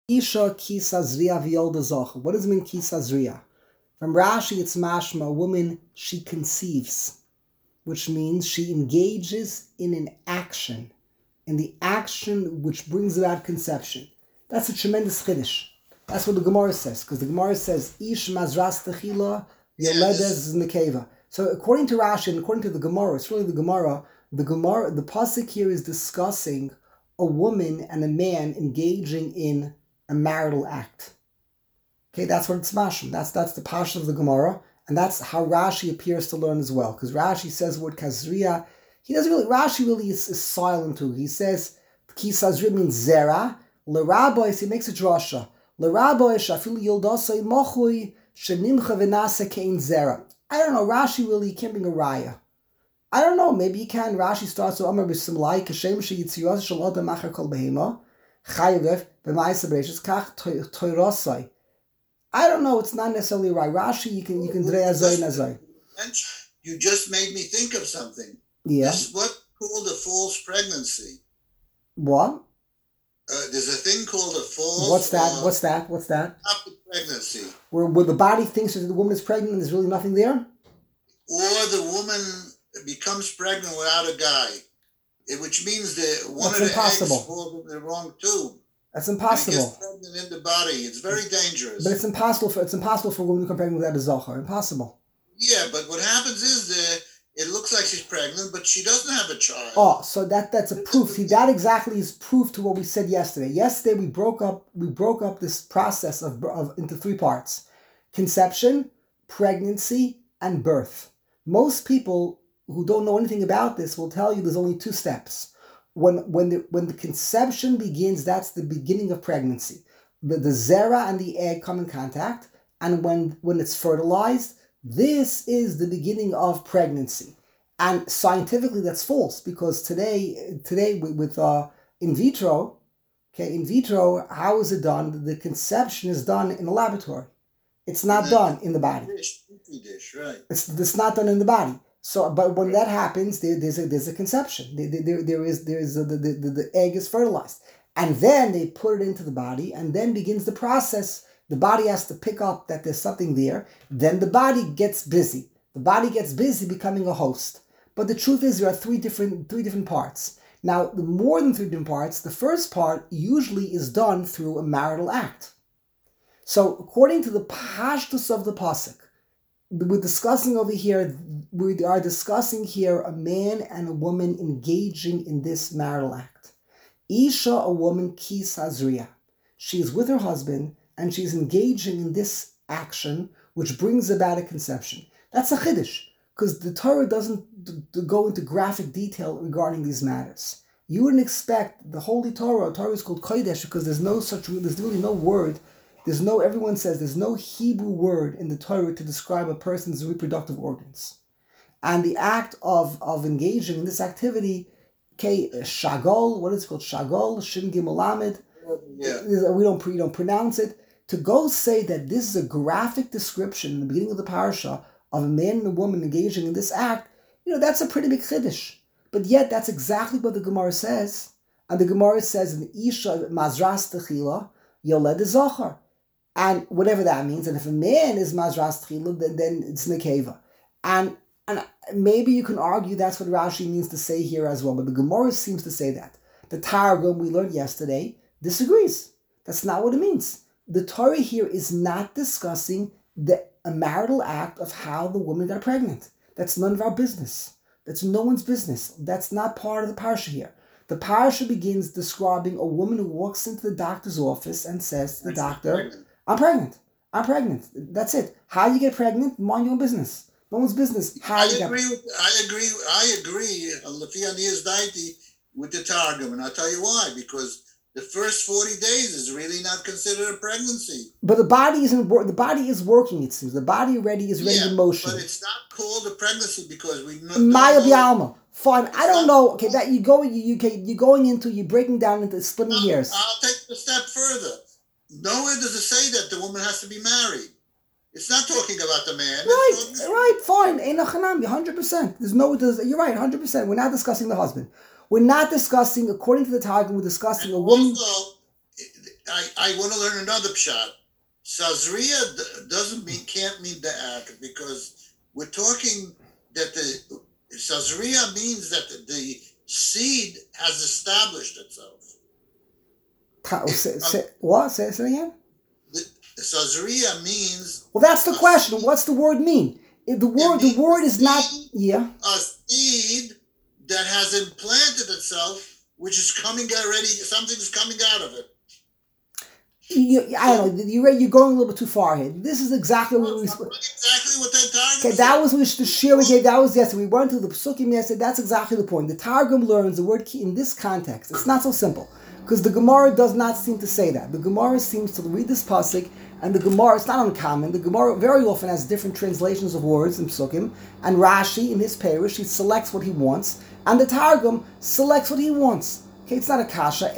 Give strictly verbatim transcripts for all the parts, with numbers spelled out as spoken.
Isha kisazriya v'yolda zocha. What does it mean kisazriya? From Rashi, it's mashma, a woman, she conceives, which means she engages in an action, in the action which brings about conception. That's a tremendous chiddush. That's what the Gemara says, because the Gemara says, Ish mazras techila yoledes nekeva. So according to Rashi and according to the Gemara, it's really the Gemara, the Gemara, the pasuk here is discussing a woman and a man engaging in a marital act. Okay, that's what it's mashim. That's that's the pasha of the Gemara, and that's how Rashi appears to learn as well. Because Rashi says the word kazriya, he doesn't really. Rashi really is, is silent too. He says ki sazriya means zera. L'rabois, he makes a drasha. L'rabois shafilu yildasei mochui shenimcha v'nasa kein zera. I don't know. Rashi really can't bring a raya. I don't know. Maybe he can. Rashi starts with Amar b'simlai kashem sheyitziyos shel adam achar kol behema chayev b'ma'aseh bereishis kach toirosai. I don't know. It's not necessarily right. Rashi, you can you can drei azay nazay. You just made me think of something. Yeah. This is what called a false pregnancy. What? Uh, there's a thing called a false. What's that? Uh, What's that? What's that? Pregnancy. Where where the body thinks that the woman is pregnant and there's really nothing there. Or the woman becomes pregnant without a guy, it, which means that one That's of the impossible. eggs falls in the wrong tube. That's impossible. And it gets pregnant in the body. It's very dangerous. But it's impossible for it's impossible for a woman to become pregnant without a zachar. Impossible. Yeah, but what happens is that it looks like she's pregnant, but she doesn't have a child. Oh, so that that's a proof. See, that exactly is proof to what we said yesterday. Yesterday we broke up we broke up this process of, of into three parts: conception, pregnancy, and birth. Most people who don't know anything about this will tell you there's only two steps. When when the when the conception begins, that's the beginning of pregnancy. The the zera and the egg come in contact, and when when it's fertilized, this is the beginning of pregnancy. And scientifically, that's false, because today today with, with uh, in vitro, okay, in vitro, how is it done? The conception is done in a laboratory. It's not in done in the body. Dish, dish, right? It's it's not done in the body. So, but when that happens, there, there's a there's a conception. There, there, there is there is a, the, the the egg is fertilized, and then they put it into the body, and then begins the process. The body has to pick up that there's something there. Then the body gets busy. The body gets busy becoming a host. But the truth is, there are three different three different parts. Now, the more than three different parts, the first part usually is done through a marital act. So, according to the pashtus of the pasuk, we're discussing over here, we are discussing here a man and a woman engaging in this marital act. Isha, a woman, kis hazriya. She is with her husband and she's engaging in this action which brings about a conception. That's a chiddush, because the Torah doesn't d- d- go into graphic detail regarding these matters. You wouldn't expect the Holy Torah, Torah is called Kodesh because there's no such, there's really no word. There's no, everyone says there's no Hebrew word in the Torah to describe a person's reproductive organs. And the act of, of engaging in this activity, okay, shagol, what is it called? Shagol, shin gimel lamed. Yeah. We don't, we don't pronounce it. To go say that this is a graphic description in the beginning of the parasha of a man and a woman engaging in this act, you know, that's a pretty big chiddush. But yet, that's exactly what the Gemara says. And the Gemara says in Isha mazras techila, yoled zachar. And whatever that means, and if a man is mazras tchila, then, then it's nekeva. And and maybe you can argue that's what Rashi means to say here as well, but the Gemara seems to say that. The Targum we learned yesterday disagrees. That's not what it means. The Torah here is not discussing the a marital act of how the woman got pregnant. That's none of our business. That's no one's business. That's not part of the parsha here. The parsha begins describing a woman who walks into the doctor's office and says to the doctor, I'm pregnant. I'm pregnant. That's it. How you get pregnant? Mind your own business. No one's business. How I you agree. get With, I agree. I agree. With the Targum, and I'll tell you why. Because the first forty days is really not considered a pregnancy. But the body isn't. The body is working. It seems the body already is ready yeah, in motion. But it's not called a pregnancy because we know. Maya Bialma. Fine. I don't know. Okay, that you go. You you you're going into. You're breaking down into splitting I'll, hairs. I'll take the step further. Nowhere does it say that the woman has to be married. It's not talking about the man. Right, talking- right, fine. Ein achanami, one hundred percent. There's no, there's, you're right, one hundred percent. We're not discussing the husband. We're not discussing, according to the Targum, we're discussing and a woman. Also, I, I want to learn another pshat. Sazria doesn't mean, can't mean the act, because we're talking that the Sazria means that the, the seed has established itself. If, say, say, what? Say, say again? The, the Sazria means... Well, that's the question. Seed. What's the word mean? If the word the word is seed, not... Yeah. A seed that has implanted itself, which is coming already, something's coming out of it. You, I don't know. You're you're going a little bit too far here. This is exactly what we. Exactly what that targum. Okay, that was the shir we gave. That was yesterday. We went to the psukim yesterday. That's exactly the point. The targum learns the word key in this context. It's not so simple because the Gemara does not seem to say that. The Gemara seems to read this pasuk, and the Gemara, it's not uncommon. The Gemara very often has different translations of words in psukim, and Rashi in his parish he selects what he wants, and the targum selects what he wants. Okay, it's not a kasha.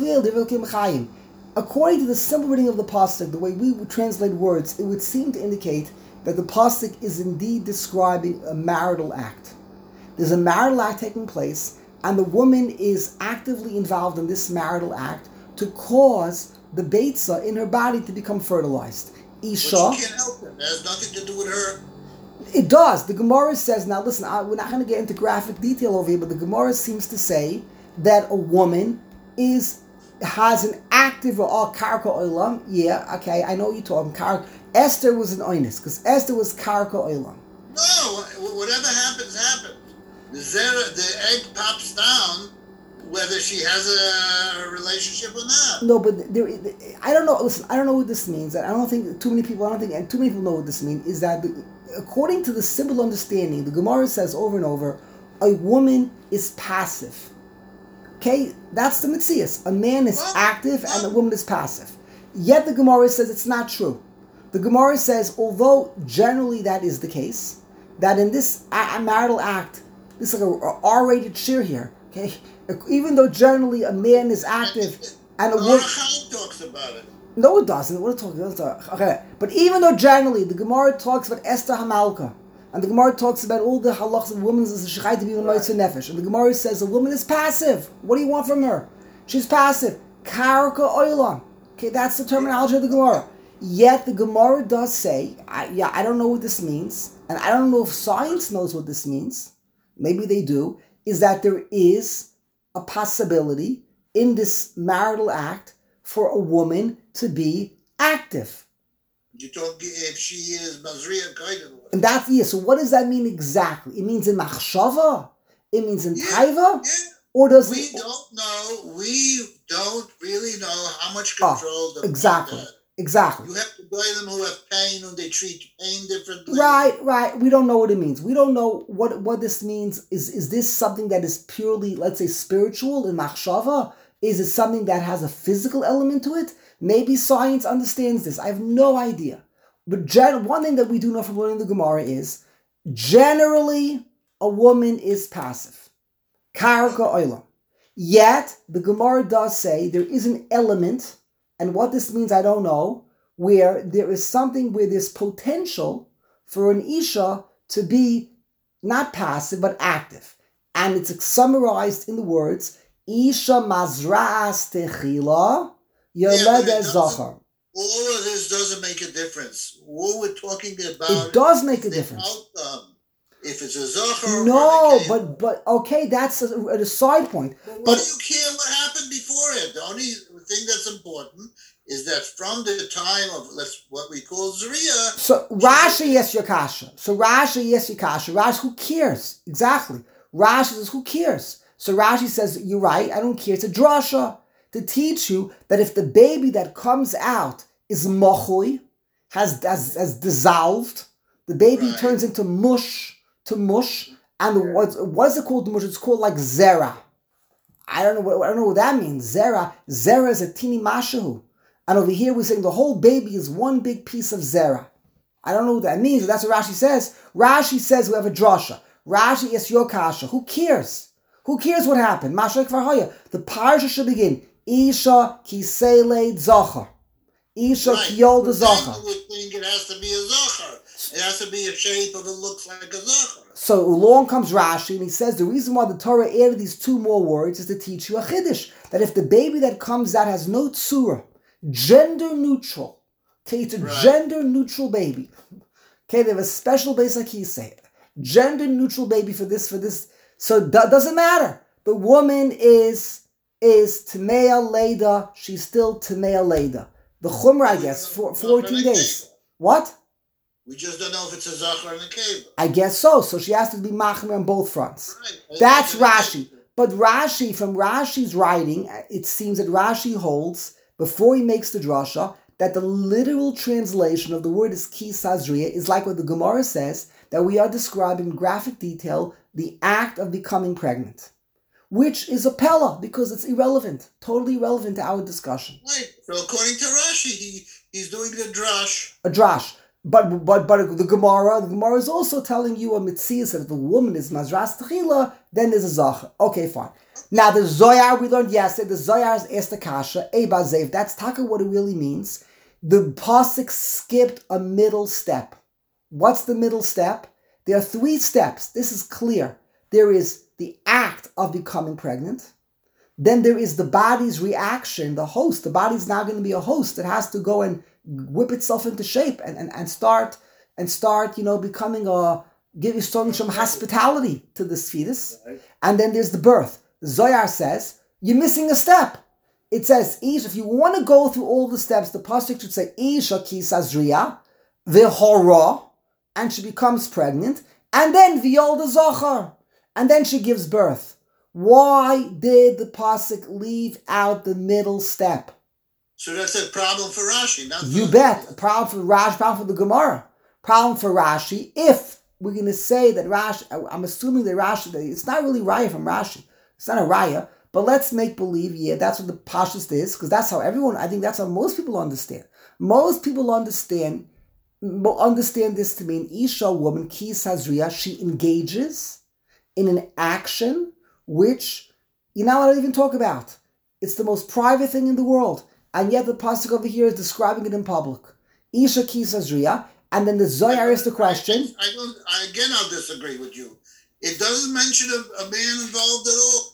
According to the simple reading of the pasuk, the way we would translate words, it would seem to indicate that the pasuk is indeed describing a marital act. There's a marital act taking place, and the woman is actively involved in this marital act to cause the beitza in her body to become fertilized. Isha. But she can't help it. It has nothing to do with her. It does. The Gemara says, now listen, I, we're not going to get into graphic detail over here, but the Gemara seems to say that a woman is has an active or karka olam. Yeah, okay, I know what you're talking. Kar- Esther was an oinus, because Esther was karka olam. No, whatever happens, happens. The, zera, the egg pops down, whether she has a relationship or not. No, but there, I don't know. Listen, I don't know what this means. I don't think too many people. I don't think, and too many people know what this means. Is that the, according to the simple understanding, the Gemara says over and over, a woman is passive. Okay, that's the mitzias. A man is well, active well. and a woman is passive. Yet the Gemara says it's not true. The Gemara says, although generally that is the case, that in this marital act, this is like a R-rated shir here. Okay, even though generally a man is active and a woman talks about it. No, it doesn't. What are you talking about? Okay, but even though generally the Gemara talks about Esther Hamalka, and the Gemara talks about all the halachas of women as a shechai to be moitzer nefesh, and the Gemara says a woman is passive. What do you want from her? She's passive. Karka oilam. Okay, that's the terminology of the Gemara. Yet the Gemara does say, I, yeah, I don't know what this means, and I don't know if science knows what this means. Maybe they do. Is that there is a possibility in this marital act for a woman to be active. You talk if she is Mazriya Kaidan. And that's, yeah, so what does that mean exactly? It means in Machshava? It means in yeah, Taiva? Yeah. Or does we it... don't know, we don't really know how much control oh, the exactly. Had. Exactly. You have to buy them who have pain and they treat pain differently. Right, right. We don't know what it means. We don't know what, what this means. Is is this something that is purely, let's say, spiritual in Machshava? Is it something that has a physical element to it? Maybe science understands this. I have no idea. But gen- one thing that we do know from learning the Gemara is, generally, a woman is passive. Karka oilam. Yet, the Gemara does say there is an element, and what this means I don't know, where there is something where there's potential for an Isha to be not passive, but active. And it's summarized in the words, Isha mazra'as techila, yolede zachar. All of this doesn't make a difference. What we're talking about... It does make a difference. Outcome. If it's a zachar... No, but, but okay, that's a, a side point. But why do you care what happened before it? The only thing that's important is that from the time of let's what we call Zriya... So Rashi, yes, Yakasha. So Rashi, yes, Yakasha. Rashi, who cares? Exactly. Rashi says, who cares? So Rashi says, you're right, I don't care. It's a drasha to teach you that if the baby that comes out is mochui, has, has, has dissolved, the baby right. turns into mush, to mush, and what's, what's it called mush? It's called like zera. I don't know what, I don't know what that means. Zera. Zera is a teeny mashahu. And over here we're saying the whole baby is one big piece of zera. I don't know what that means, but that's what Rashi says. Rashi says we have a drasha. Rashi is your kasha. Who cares? Who cares what happened? Mashak Varhaya. The parsha should begin. Isha kisele zachar. Isha right. kiyolda zachar. You would think it has to be a zachar. It has to be a shape of it looks like a zachar. So along comes Rashi and he says the reason why the Torah added these two more words is to teach you a chiddush. That if the baby that comes out has no tzura, gender neutral. Okay, it's a Right. gender neutral baby. Okay, they have a special base like he say. Gender neutral baby for this, for this. So it doesn't matter. The woman is is Tamea Leda. She's still Tamea Leda. The Chumrah, I guess, for fourteen days. What? We just don't know if it's a Zachar and a Keva. I guess so. So she has to be Machmer on both fronts. Right. That's Rashi. But Rashi, from Rashi's writing, it seems that Rashi holds, before he makes the drasha, that the literal translation of the word is ki sazriya is like what the Gemara says, that we are describing in graphic detail the act of becoming pregnant, which is a pella because it's irrelevant, totally irrelevant to our discussion. Right. So according to Rashi, he, he's doing the drash. A drash. But but but the Gemara, the Gemara is also telling you a mitzvah that if the woman is mazras techila, then there's a zachar. Okay, fine. Now the Zohar we learned yesterday. The Zohar is estakasha eba zev. That's taka what it really means. The pasuk skipped a middle step. What's the middle step? There are three steps. This is clear. There is the act of becoming pregnant. Then there is the body's reaction, the host. The body's now going to be a host that has to go and whip itself into shape and, and, and start and start, you know, becoming a giving some some hospitality to this fetus. Right. And then there's the birth. Zohar says you're missing a step. It says Ish, if you want to go through all the steps, the pasuk should say Isha ki sazriya v'hora, and she becomes pregnant, and then v'yolda zachar, and then she gives birth. Why did the pasuk leave out the middle step? So that's a problem for Rashi, not for You the bet. Gemara. A problem for Rashi, problem for the Gemara. Problem for Rashi, if we're going to say that Rashi, I'm assuming that Rashi, that it's not really Raya from Rashi. It's not a Raya, but let's make believe, yeah, that's what the Pashtus is, because that's how everyone, I think that's how most people understand. Most people understand understand this to mean Isha, woman, Ki Sazriya, she engages in an action which you're not allowed to even talk about. It's the most private thing in the world. And yet the pasuk over here is describing it in public. Isha ki sazriya, and then the Zohar is the question. I, I don't. I, again, I'll disagree with you. It doesn't mention a, a man involved at all.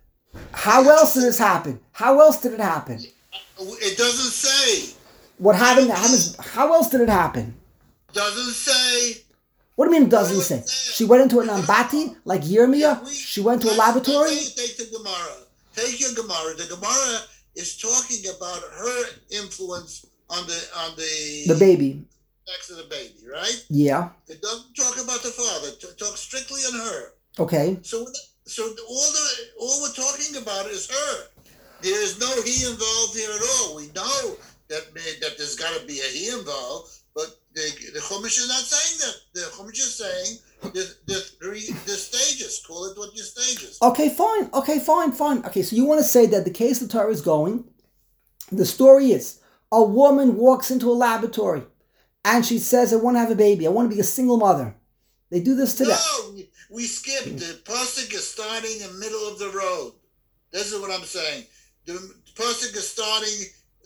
How else did this happen? How else did it happen? It doesn't say. What happened? How, how else did it happen? Doesn't say. What do you mean it doesn't say? She went into an ambati like Yirmiyah? She went to a laboratory? Take the Gemara. Take your Gemara. The Gemara is talking about her influence on the on the the baby, sex of the baby, right? Yeah. It doesn't talk about the father. It talks strictly on her. Okay. So, so all the all we're talking about is her. There is no he involved here at all. We know that that there's got to be a he involved, but the the Chumash is not saying that. The Chumash is saying the the three the stages. Call it what your stages. Okay, fine. Okay, fine, fine. Okay, so you want to say that the case the Torah is going. The story is a woman walks into a laboratory, and she says, "I want to have a baby. I want to be a single mother." They do this today. No, we, we skipped. The pasuk is starting in the middle of the road. This is what I'm saying. The pasuk is starting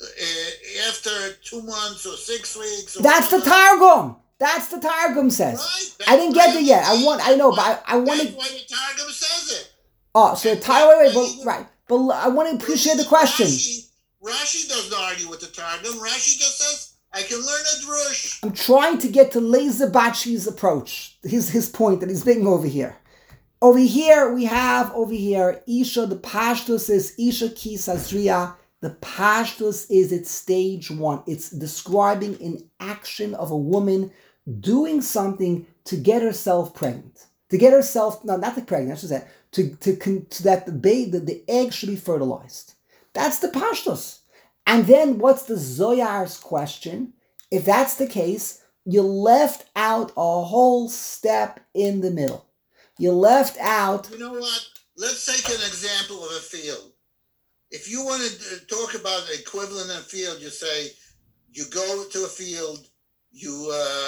uh, after two months or six weeks. Or That's the Targum. That's the Targum says. Right? I didn't get there yet. I want. I know, but I, I want to. That's why the Targum says it. Oh, so the Targum. Wait, wait, but right. But I want to appreciate the question. Rashi, Rashi doesn't argue with the Targum. Rashi just says, "I can learn a drush." I'm trying to get to Laser Bachi's approach. His his point that he's making over here. Over here we have over here Isha. The Pashtus is Isha ki sazriya. The Pashtus is its stage one. It's describing an action of a woman doing something to get herself pregnant. To get herself, no, not the pregnant, I should say, to, to, to that the baby, the, the egg should be fertilized. That's the Pashtus. And then what's the Zohar's question? If that's the case, you left out a whole step in the middle. You left out... You know what? Let's take an example of a field. If you want to talk about the equivalent in a field, you say, you go to a field, you uh,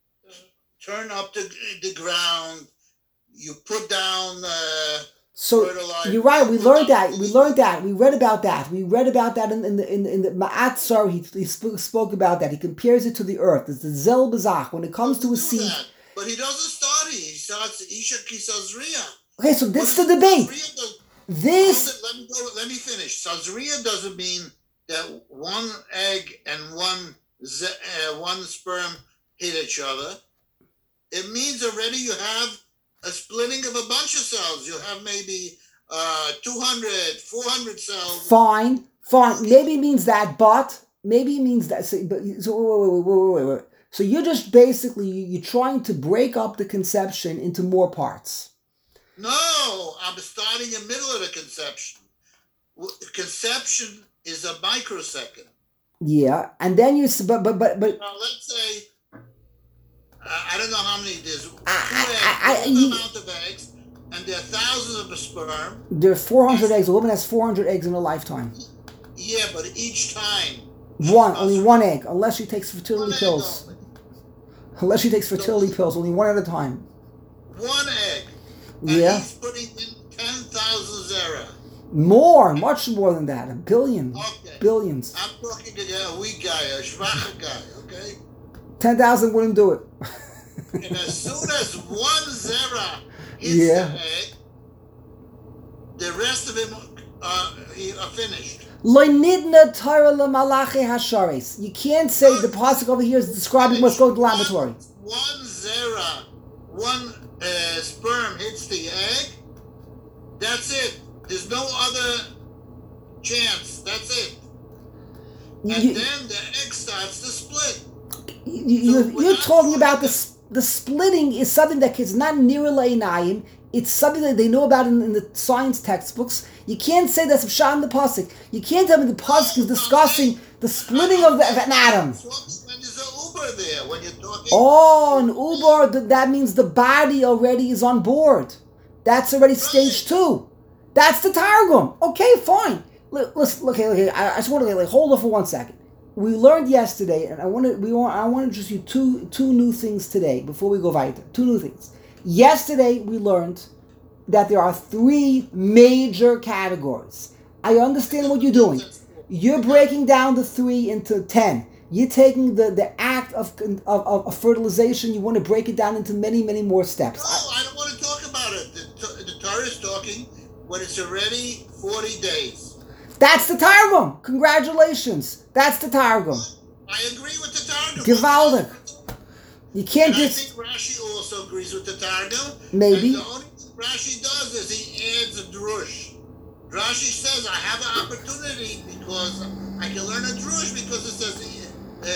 turn up the, the ground, you put down uh, so fertilizer. You're right. We learned that. We learned that. We read about that. We read about that in, in the in the, in the Ma'at Sar. He, he spoke, spoke about that. He compares it to the earth. It's the Zel Bazach. When it comes to a seed. That. But he doesn't start it. He starts Isha Kisazriya. Okay, so this is the debate. This. Let me go. Let me finish. Sazriya doesn't mean that one egg and one uh, one sperm hit each other, it means already you have a splitting of a bunch of cells. You have maybe uh, two hundred, four hundred cells. Fine, fine. Maybe it means that, but maybe it means that. So, but, so wait, wait, wait, wait, wait. So you're just basically you're trying to break up the conception into more parts. No, I'm starting in the middle of the conception. Conception is a microsecond. Yeah, and then you but but but but. Now let's say uh, I don't know how many there's. Two I, I, eggs, I, I, amount of eggs, and there are thousands of sperm. There are four hundred eggs. A woman has four hundred eggs in a lifetime. Yeah, but each time. One, only one egg, unless she takes fertility pills. Unless she takes fertility so, pills, only one at a time. One egg. And yeah. he's putting in ten thousand zera. More, much more than that. A billion. Okay. Billions. I'm talking to a weak guy, a schwacher guy, okay? ten thousand wouldn't do it. And as soon as one zera hits yeah. the egg, the rest of him uh, are finished. You can't say the pasuk over here is describing what's going to the laboratory. One zera, one uh, sperm hits the egg, that's it. There's no other chance. That's it. And you, then the egg starts to split. You, so you're you're talking about the the splitting is something that is not near leinayim. It's something that they know about in, in the science textbooks. You can't say that's pshat in the pasuk. You can't tell me the pasuk is discussing the splitting of, the, of an atom. When there's an uber there, when you're talking. Oh, an uber, that means the body already is on board. That's already stage two. That's the Targum. Okay, fine. Listen, okay, okay. I, I just want to like, hold on for one second. We learned yesterday, and I want to we want I want to introduce you two two new things today before we go weiter. Two new things. Yesterday we learned that there are three major categories. I understand what you're doing. You're breaking down the three into ten. You're taking the, the act of, of of fertilization. You want to break it down into many many more steps. No, I don't want to talk about it. The, the Torah is talking when it's already forty days. That's the Targum. Congratulations. That's the Targum. I agree with the Targum. Gewaldig. You can't and just... I think Rashi also agrees with the Targum. Maybe. And the only thing Rashi does is he adds a drush. Rashi says, I have an opportunity because I can learn a drush because it says,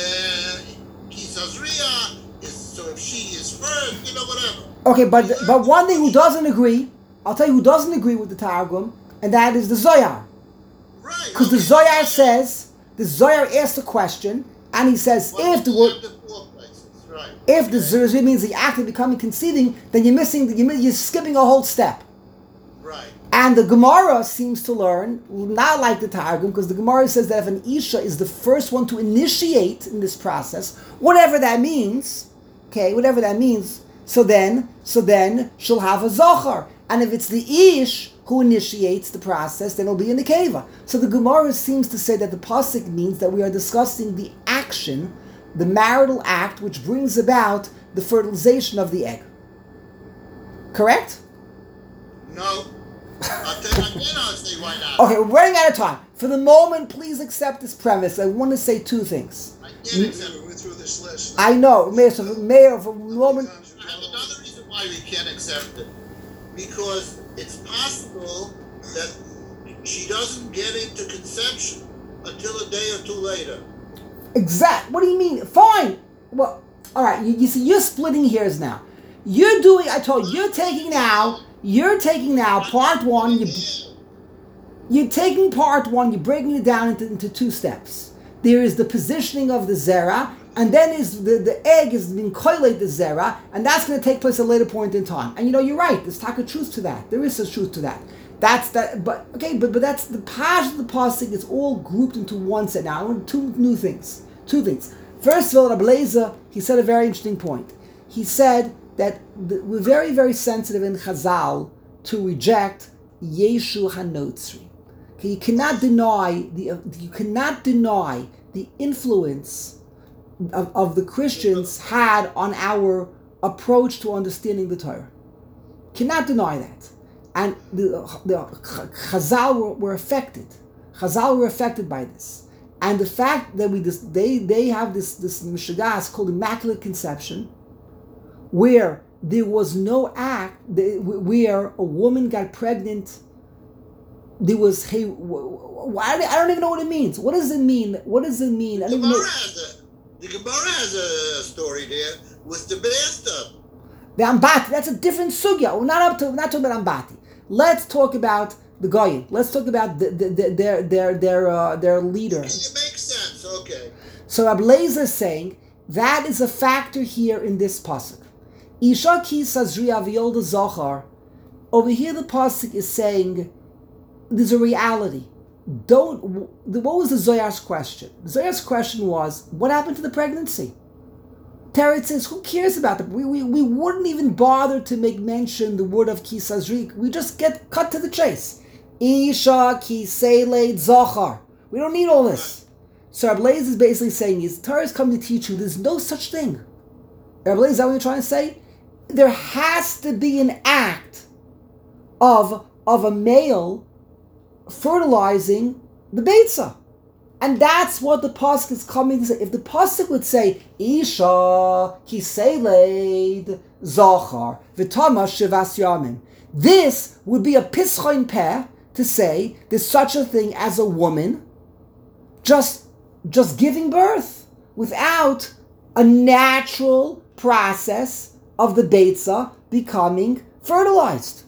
Kisazria, uh, so if she is first, you know, whatever. Okay, but but one thing who doesn't agree, I'll tell you who doesn't agree with the Targum, and that is the Zohar. Right. Because okay. the Zohar says, the Zohar asks a question, and he says, well, if the word, right. if okay. the Zohar means the act of becoming conceiving, then you're missing, you're, you're skipping a whole step. Right. And the Gemara seems to learn, not like the Targum, because the Gemara says that if an Isha is the first one to initiate in this process, whatever that means, okay, whatever that means, so then, so then she'll have a Zohar. And if it's the Ish who initiates the process, then it'll be in the Keva. So the Gemara seems to say that the pasuk means that we are discussing the action, the marital act, which brings about the fertilization of the egg. Correct? No. I'll tell you again, I'll say why not. Okay, we're running out of time. For the moment, please accept this premise. I want to say two things. I can't accept it. We're through this list. I know, Mayor. So, Mayor, for a moment. I have another reason why we can't accept it. Because it's possible that she doesn't get into conception until a day or two later. Exact. What do you mean? Fine. Well, all right. You, you see, you're splitting hairs now. You're doing. I told you. You're taking now. You're taking now part one. You, you're taking part one. You're breaking it down into, into two steps. There is the positioning of the zera, and then is the, the egg is being coiled the zera, and that's going to take place at a later point in time. And you know, you're right. There's taka truth to that. There is a truth to that. That's that. But okay, but but that's the part of the pasuk is all grouped into one set. Now I want two new things. Two things. First of all, Rabbi Lezer, he said a very interesting point. He said that the, we're very very sensitive in Chazal to reject Yeshu Hanotzri. Okay, you cannot deny the uh, you cannot deny the influence Of, of the Christians had on our approach to understanding the Torah. Cannot deny that. And the, the Chazal were, were affected. Chazal were affected by this. And the fact that we this, they they have this this mishagas called immaculate conception, where there was no act, where a woman got pregnant. There was hey, why I don't even know what it means. What does it mean? What does it mean? I don't Gemara know. has a, the Gemara has a story there with the bathtub. The Ambati, that's a different sugya. We're not up to we're not talking about Ambati. Let's talk about the Goyim. Let's talk about the, the, the, their their their uh, their leader. It makes sense. Okay. So Rabbi Lezer is saying that is a factor here in this pasuk. Isha ki sazriya v'yolda zachar. Over here, the pasuk is saying there's a reality. Don't. What was the Zohar's question? The Zohar's question was, what happened to the pregnancy? Teretz says, who cares about it? We, we, we wouldn't even bother to make mention the word of ki sazri. We just get cut to the chase. Isha ki seiled zachar. We don't need all this. So Rabbi Lezer is basically saying, is Torah is coming to teach you there's no such thing. Rabbi Lezer, is that what you're trying to say? There has to be an act of, of a male fertilizing the Beitzah. And that's what the pasuk is coming to say. If the pasuk would say, Isha ki seiled zachar v'tama shivas yamin, this would be a pischain peh to say there's such a thing as a woman just, just giving birth without a natural process of the Beitzah becoming fertilized.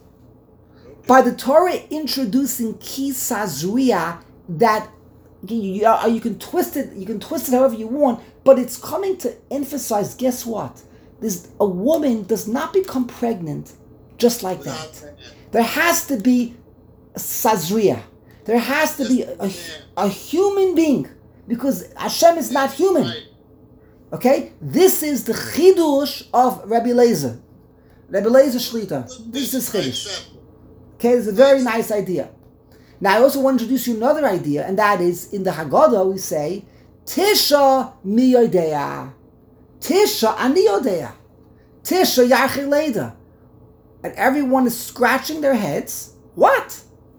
By the Torah introducing ki sazriya, that you, you, you can twist it, you can twist it however you want, but it's coming to emphasize, guess what? This, a woman does not become pregnant just like that. There has to be a sazriya. There has to be a, a human being, because Hashem is not human. Okay? This is the chidush of Rabbi Lezer. Rabbi Lezer Shlita. This is chidush. Okay, it's a very nice idea. Now, I also want to introduce you another idea, and that is, in the Haggadah, we say, Tisha mi yodea. Tisha ani yodea. Tisha yarchi leda. And everyone is scratching their heads. What?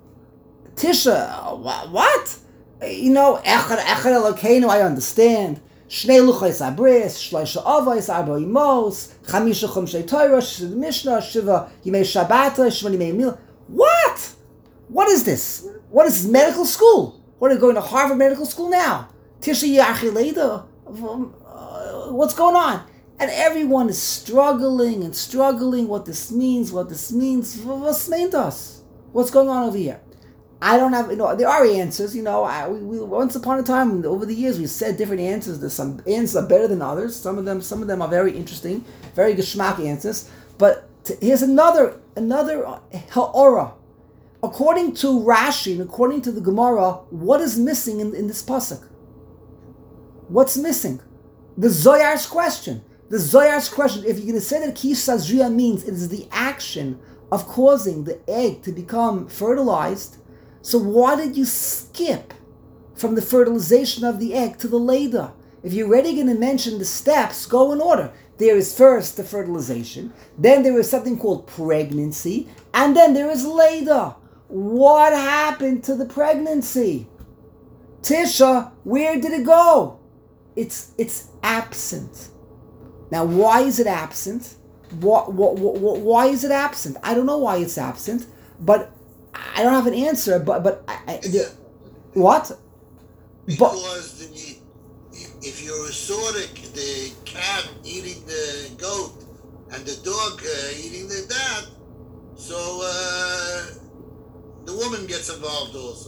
Tisha, what? You know, Echad Echad Elokeinu, I understand. Shnei luchos abris, shloisha avos, arba imos, chamisha chumshei Torah, shiva Mishnah, shiva yimei Shabbat, shivani yimei Mil. What? What is this? What is this, medical school? What are you going to Harvard Medical School now? Tisha Yachi Leda? What's going on? And everyone is struggling and struggling what this means, what this means. What's meant us? What's going on over here? I don't have, you know, there are answers, you know, I, we, we, once upon a time, over the years, we said different answers. There's some answers are better than others. Some of them, some of them are very interesting, very geschmack answers. But t- here's another, another ha'ora. According to Rashi and according to the Gemara, what is missing in, in this pasuk? What's missing? The Zohar's question. The Zohar's question, if you're going to say that ki sazriya means it is the action of causing the egg to become fertilized, so why did you skip from the fertilization of the egg to the Leda? If you're already going to mention the steps, go in order. There is first the fertilization, then there is something called pregnancy, and then there is Leda. What happened to the pregnancy? Tisha, where did it go? It's it's absent. Now, why is it absent? What, what, what, why is it absent? I don't know why it's absent, but I don't have an answer. But but I, I, the, what? Because but, the, if you saw the, the cat eating the goat and the dog uh, eating the dad, so uh, the woman gets involved also.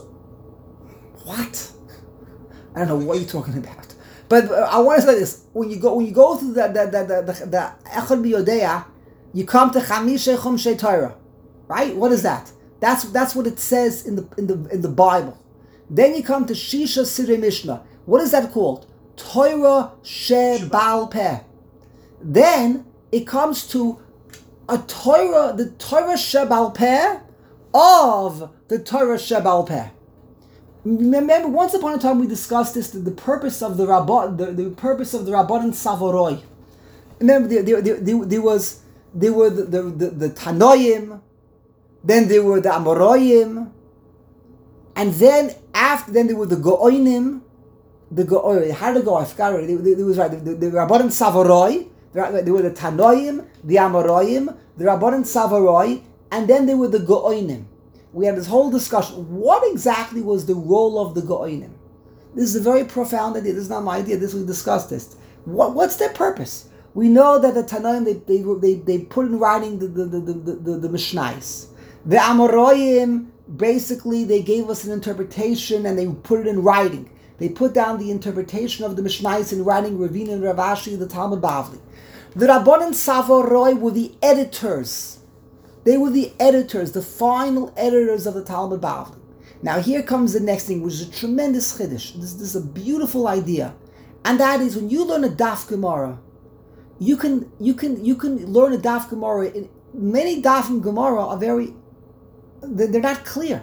What? I don't know what you're talking about. But uh, I want to say this: when you go, when you go through the the the the, the Echad B'Yodea, you come to Chamisha Chumshei Torah, right? What is that? That's that's what it says in the in the in the Bible. Then you come to Shisha Sidrei Mishnah. What is that called? Torah Shebal Peh. Then it comes to a Torah, the Torah Shebal Peh of the Torah Shebal Peh. Remember, once upon a time we discussed this, the, the purpose of the Rabbah, the, the purpose of the Rabbanan Savoroi. Remember, there, there, there, there, there was there were the the, the, the Tanoim, then there were the Amoroyim, and then after then there were the Go'onim, the go. Oh, how did it go? I forgot already. It was right. The, the, the Rabbanan Savaroi. There were the Tanoim, the Amoraim, the Rabbanan Savaroi, and then there were the Go'onim. We had this whole discussion. What exactly was the role of the Go'onim? This is a very profound idea. This is not my idea. This we discussed this. What, what's their purpose? We know that the Tanoim, they they they, they put in writing the the the the, the, the Mishnais. The Amoraim, basically, they gave us an interpretation and they put it in writing. They put down the interpretation of the Mishnais in writing, Ravina and Ravashi, the Talmud Bavli. The Rabbanan Savaroi were the editors. They were the editors, the final editors of the Talmud Bavli. Now here comes the next thing, which is a tremendous chiddush. This, this is a beautiful idea. And that is, when you learn a Daf Gemara, you can you can you can learn a Daf Gemara. In, many Daf and Gemara are very, they're not clear.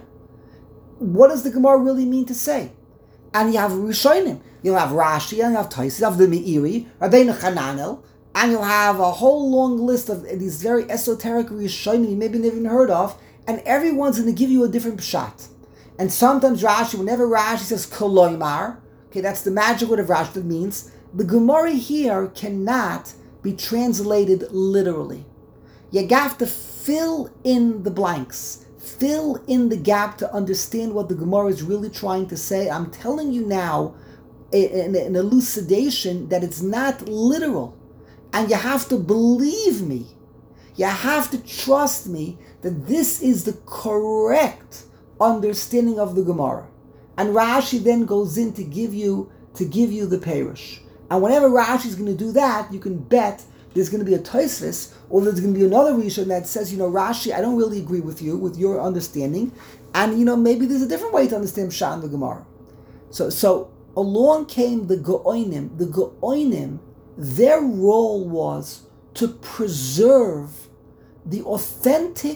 What does the Gemara really mean to say? And you have Rishonim. You'll have Rashi, and you have Tosfos, you have the Meiri, Rabbeinu Hananel, and you'll have a whole long list of these very esoteric Rishonim you maybe never even heard of, and everyone's going to give you a different pshat. And sometimes Rashi, whenever Rashi says Koloimar, okay, that's the magic word of Rashi, that means the Gemara here cannot be translated literally. You have to fill in the blanks, fill in the gap to understand what the Gemara is really trying to say. I'm telling you now an, an elucidation that it's not literal. And you have to believe me. You have to trust me that this is the correct understanding of the Gemara. And Rashi then goes in to give you to give you the Perush. And whenever Rashi is going to do that, you can bet there's going to be a Tosfos, or there's going to be another Rishon that says, you know, Rashi, I don't really agree with you, with your understanding. And, you know, maybe there's a different way to understand Pshat in the Gemara. So, so along came the Go'onim. The Go'onim, their role was to preserve the authentic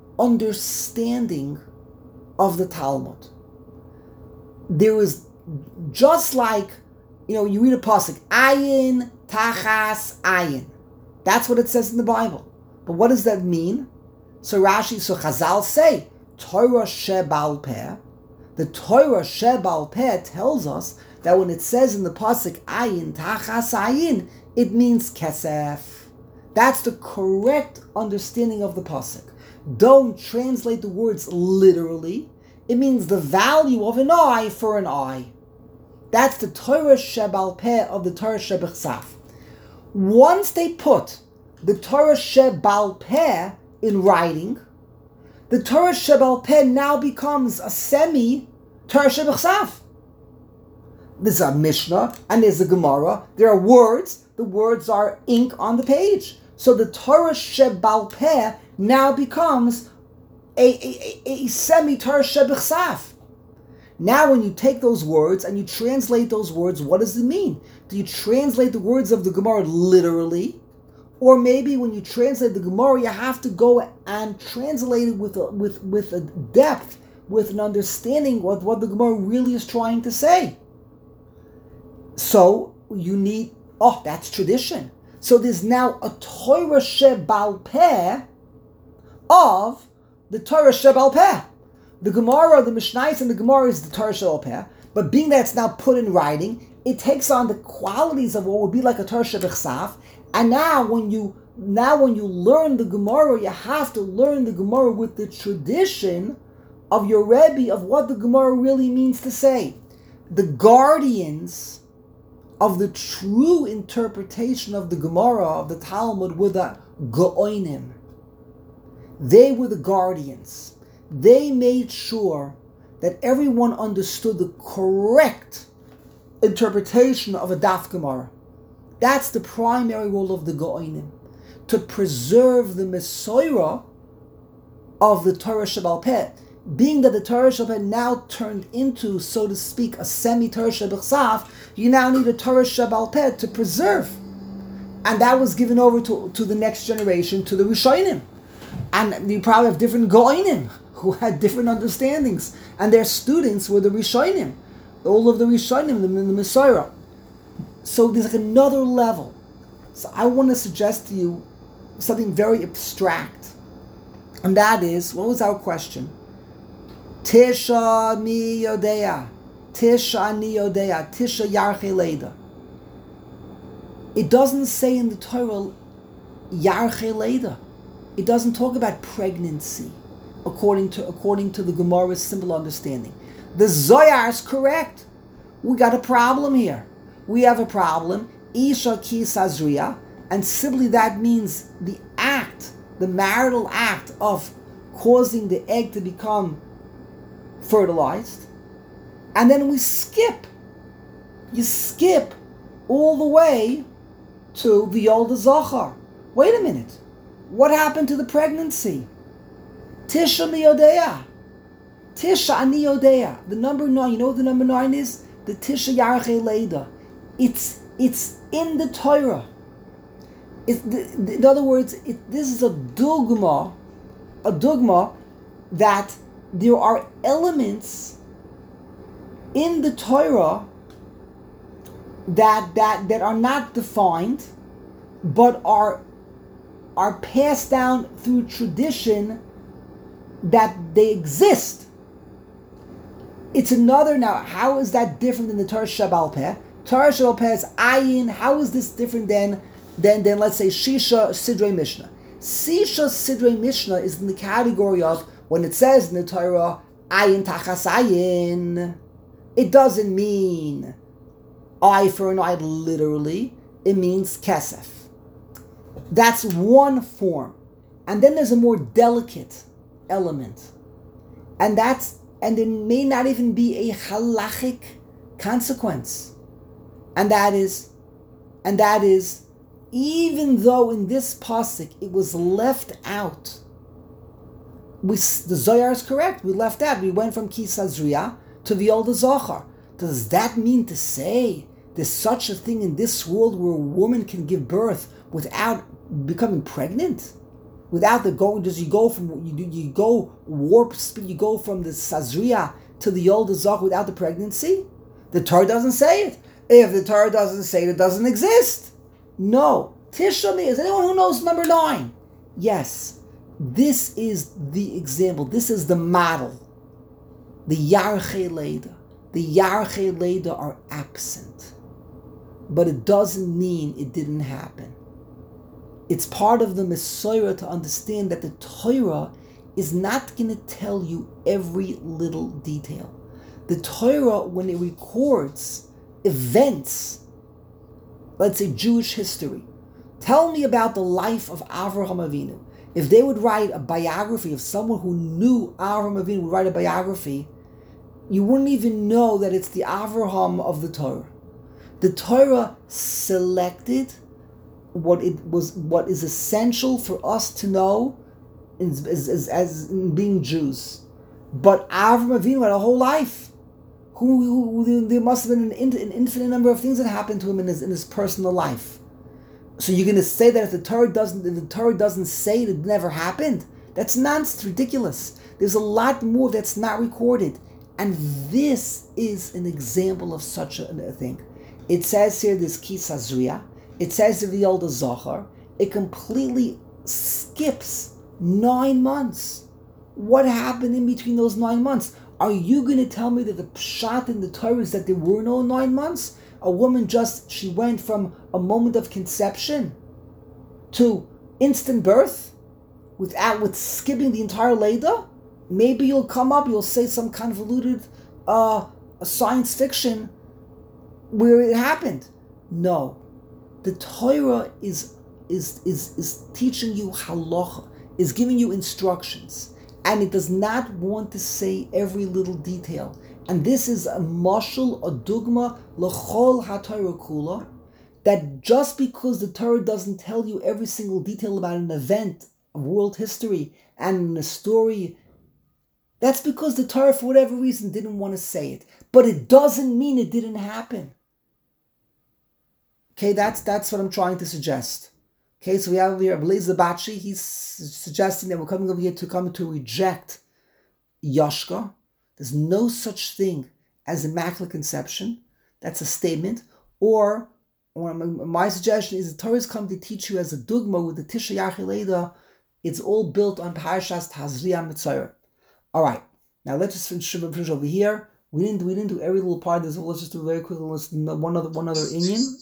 understanding of the Talmud. There was, just like, you know, you read a pasuk, ayin tachas ayin. That's what it says in the Bible. But what does that mean? So Rashi, so Chazal say, Torah shebal peh. The Torah shebal peh tells us that when it says in the pasuk ayin tachas ayin, it means kesef. That's the correct understanding of the pasuk. Don't translate the words literally. It means the value of an eye for an eye. That's the Torah shebal peh of the Torah shebechsaf. Once they put the Torah shebal peh in writing, the Torah shebal peh now becomes a semi Torah shebechsaf. There's a Mishnah and there's a Gemara. There are words. The words are ink on the page. So the Torah shebal peh now becomes a, a, a, a semi Torah shebechsaf. Now when you take those words and you translate those words, what does it mean? Do you translate the words of the Gemara literally? Or maybe when you translate the Gemara, you have to go and translate it with a, with, with a depth, with an understanding of what the Gemara really is trying to say. So you need, oh, that's tradition. So there's now a Torah shebal peh of the Torah shebal peh. The Gemara, the Mishnais and the Gemara is the Torah shebal peh, but being that it's now put in writing, it takes on the qualities of what would be like a Torah shebechsaf. And now when you now when you learn the Gemara, you have to learn the Gemara with the tradition of your Rebbe of what the Gemara really means to say. The guardians of the true interpretation of the Gemara, of the Talmud, were the Go'onim. They were the guardians. They made sure that everyone understood the correct interpretation of a Daf Gemara. That's the primary role of the Go'onim, to preserve the Mesorah of the Torah shebal peh. Being that the Torah shebal peh now turned into, so to speak, a semi-Torah shebechsaf, you now need a Torah shebal peh to preserve. And that was given over to, to the next generation, to the Rishonim. And you probably have different Go'onim who had different understandings. And their students were the Rishonim. All of the Rishonim, the, the Mesorah. So there's like another level. So I want to suggest to you something very abstract. And that is, what was our question? Tisha mi yodea. Tisha ani yodea, Tisha yarche leida. It doesn't say in the Torah yarche leida. It doesn't talk about pregnancy, according to according to the Gemara's simple understanding. The Zohar is correct. We got a problem here. We have a problem. Isha ki sazria, and simply that means the act, the marital act of causing the egg to become fertilized, and then we skip. You skip all the way to the older Zachar. Wait a minute. What happened to the pregnancy? Tisha miyodea. Tisha ani yodea. The number nine, you know what the number nine is? The Tisha yarche leida. It's it's in the Torah. It's the, the, in other words, it, this is a dogma, a dogma that there are elements in the Torah that that that are not defined, but are are passed down through tradition, that they exist. It's another, now, how is that different than the Torah Shabbal Peh? Torah Shabbal Peh is ayin. How is this different than, than, than let's say, Shisha Sidrei Mishnah? Shisha Sidrei Mishnah is in the category of, when it says in the Torah, ayin tachas ayin, it doesn't mean eye for an eye literally. It means kesef. That's one form. And then there's a more delicate element. And that's and there may not even be a halachic consequence. And that is, and that is, even though in this pasuk it was left out, we, the Zohar is correct, we left out, we went from Ki Sazria to the older Zohar. Does that mean to say there's such a thing in this world where a woman can give birth without becoming pregnant? Without the going, does you go from you you go warp speed? You go from the sazria to the older zach without the pregnancy? The Torah doesn't say it. If the Torah doesn't say it, it doesn't exist. No. Tisha me. Is anyone who knows number nine? Yes. This is the example. This is the model. The yarche leida. The yarche leida are absent, but it doesn't mean it didn't happen. It's part of the Messiah to understand that the Torah is not going to tell you every little detail. The Torah, when it records events, let's say Jewish history, tell me about the life of Avraham Avinu. If they would write a biography of someone who knew Avraham Avinu, would write a biography, you wouldn't even know that it's the Avraham of the Torah. The Torah selected what it was, what is essential for us to know as, as, as in being Jews. But Avraham Avinu had a whole life. Who, who, who there must have been an, an infinite number of things that happened to him in his in his personal life. So you're going to say that if the Torah doesn't, if the Torah doesn't say it, it never happened? That's nonsense, ridiculous. There's a lot more that's not recorded, and this is an example of such a, a thing. It says here this Ki Sazria. It says in the older Zohar, it completely skips nine months. What happened in between those nine months? Are you going to tell me that the pshat in the Torah is that there were no nine months? A woman just, she went from a moment of conception to instant birth without, with skipping the entire Leda? Maybe you'll come up, you'll say some convoluted uh, science fiction where it happened. No. The Torah is, is, is, is teaching you halacha, is giving you instructions, and it does not want to say every little detail. And this is a mashal, a dugma, l'chol ha-Torah kula, that just because the Torah doesn't tell you every single detail about an event of world history and a story, that's because the Torah, for whatever reason, didn't want to say it. But it doesn't mean it didn't happen. Okay, that's that's what I'm trying to suggest. Okay, so we have here Abelazar Batshi. He's suggesting that we're coming over here to come to reject Yashka. There's no such thing as immaculate conception. That's a statement. Or, or my suggestion is the Torah has come to teach you as a dogma with the Tisha Yarche Leida. It's all built on Parashas Tazria Mitzayir. All right, now let's just finish, finish over here. We didn't we didn't do every little part. This let's just do very quickly. Let's one other one other Indian.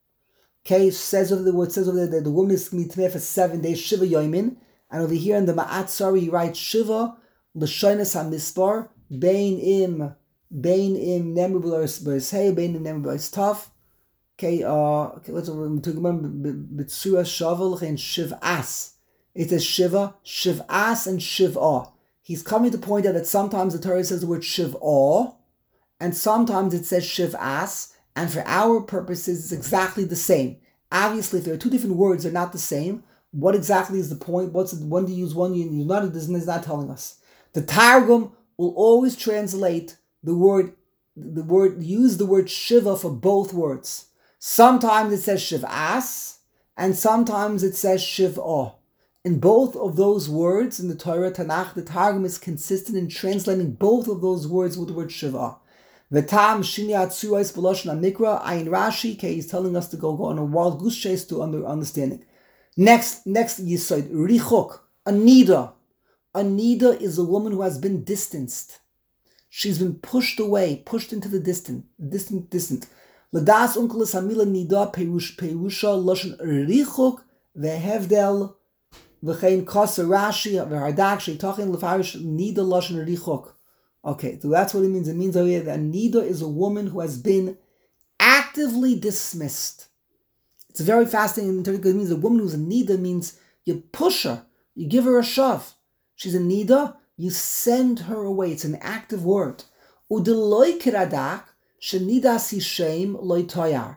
Okay, says over the word says over there that the woman is going to be for seven days, Shiva Yoimin. And over here in the Ma'at Sari, he writes Shiva L'shoines HaMispar Bein Im Bein Im Nemu B'Lois Hey Bein Im Nemu B'Lois Tov. Okay, uh, okay, let's remember B'Tzura Shavel and Shiv'as. It says Shiva, Shiv'as, and Shiv'ah. He's coming to point out that sometimes the Torah says the word Shiv'ah, and sometimes it says Shiv'as, and for our purposes, it's exactly the same. Obviously, if there are two different words, they're not the same. What exactly is the point? What's it, when do you use one, you use not? It is not telling us. The Targum will always translate the word, the word, use the word Shiva for both words. Sometimes it says Shiv'as, and sometimes it says Shiv'ah. In both of those words in the Torah Tanakh, the Targum is consistent in translating both of those words with the word Shiv'ah. V'tam shini atzurais b'loshen amikra ayin Rashi. Okay, he's telling us to go, go on a wild goose chase to under, understanding. Next, next yisod richok, a nida. A nida is a woman who has been distanced. She's been pushed away, pushed into the distant, distant, distant. L'das unkelis hamila nida perush perusha loshen richok vehevdel v'chein kasa Rashi v'hardak sheitachin lefarish nida loshen richok. Okay, so that's what it means. It means over here that a nida is a woman who has been actively dismissed. It's very fascinating. It means a woman who's a nida means you push her, you give her a shove. She's a nida, you send her away. It's an active word. Udeloi kiradak shenidas hishem loy toyar.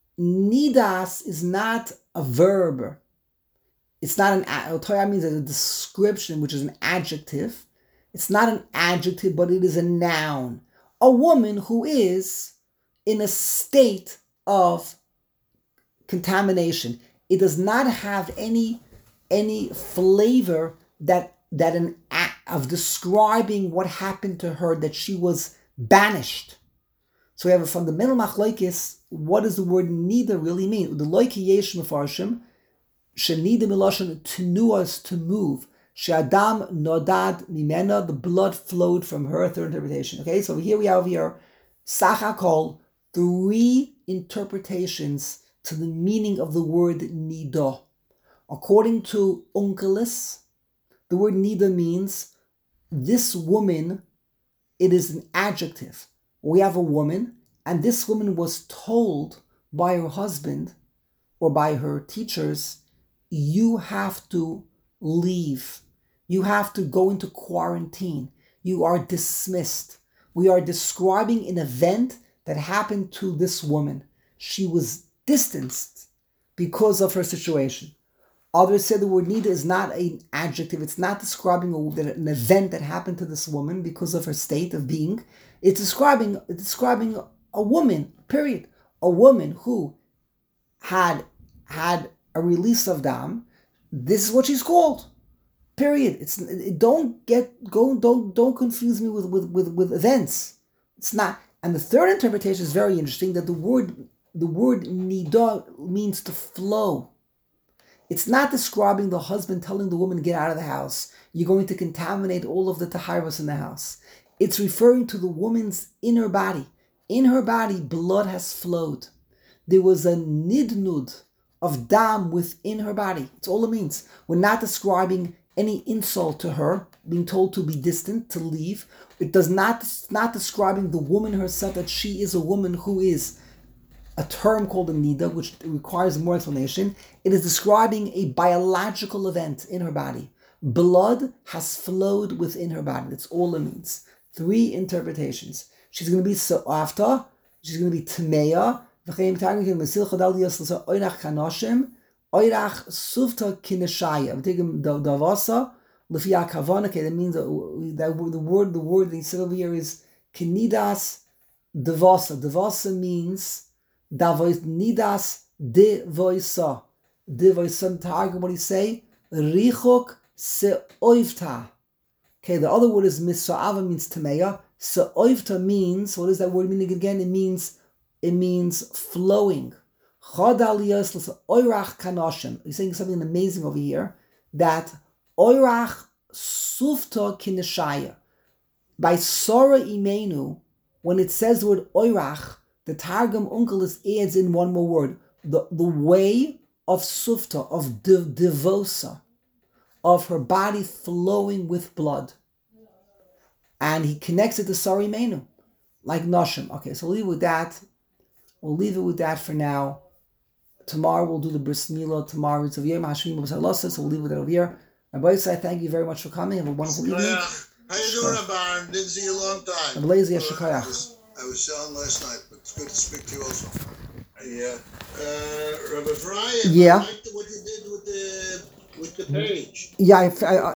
Nidas is not a verb. It's not an toyar means a description, which is an adjective. It's not an adjective, but it is a noun. A woman who is in a state of contamination. It does not have any, any flavor that, that an act of describing what happened to her, that she was banished. So we have a fundamental machlokes. What does the word nida really mean? The loiki yesh mefarshim, shenida miloshen tenuas, to move. Shadam nodad mimena, the blood flowed from her. Third interpretation. Okay, so here we have here sachakol, three interpretations to the meaning of the word nida. According to Onkelos, the word nida means this woman. It is an adjective. We have a woman, and this woman was told by her husband or by her teachers, you have to leave. You have to go into quarantine. You are dismissed. We are describing an event that happened to this woman. She was distanced because of her situation. Others say the word nida is not an adjective. It's not describing a, an event that happened to this woman because of her state of being. It's describing, it's describing a woman, period. A woman who had had a release of dam. This is what she's called. Period. It's it, don't get go don't don't confuse me with, with, with, with events. It's not. And the third interpretation is very interesting, that the word the word nida means to flow. It's not describing the husband telling the woman, get out of the house. You're going to contaminate all of the taharos in the house. It's referring to the woman's inner body. In her body, blood has flowed. There was a nidnud of dam within her body. It's all it means. We're not describing any insult to her, being told to be distant, to leave. It does not, it's not describing the woman herself, that she is a woman who is a term called a nida, which requires more explanation. It is describing a biological event in her body. Blood has flowed within her body. That's all it means. Three interpretations. She's going to be sa'afta, she's going to be tameya, v'chein t'agim mesil chadal dios l'sa oirach kanoshim, oirach suvta kineshaya. V'tegim davasa, l'fiyah kavana. Okay, that means that the word, the word that he said over here is kinidas devasa. Devasa means Davois nidas devoisa. Devoisa targum, what do you say? Richok se'oivta. Okay, the other word is misa'ava, means tameya. Se'oivta means, what does that word mean again? It means it means flowing. Chodaliyos oirach kanoshim. He's saying something amazing over here, that oirach sufta kineshaya. By Sora Imenu, when it says the word oirach, the Targum Onkelos adds in one more word. The, the way of sufta, of div, divosa, of her body flowing with blood. And he connects it to Sari Menu, like Noshim. Okay, so we'll leave it with that. We'll leave it with that for now. Tomorrow we'll do the Bris Milah. Tomorrow it's of Yom Hashemim B'Salasa, so we'll leave it with that over here. Rabbi Yisrael, thank you very much for coming. Have a wonderful evening. Yeah. How you doing, Abaran? Didn't see you a long time. I'm lazy, Uh, Yeshakayach. I was, I was selling last night, but it's good to speak to you also. Yeah. Uh, Rabbi Fry, Yeah. I liked what you did with the with the page. Yeah, I, I,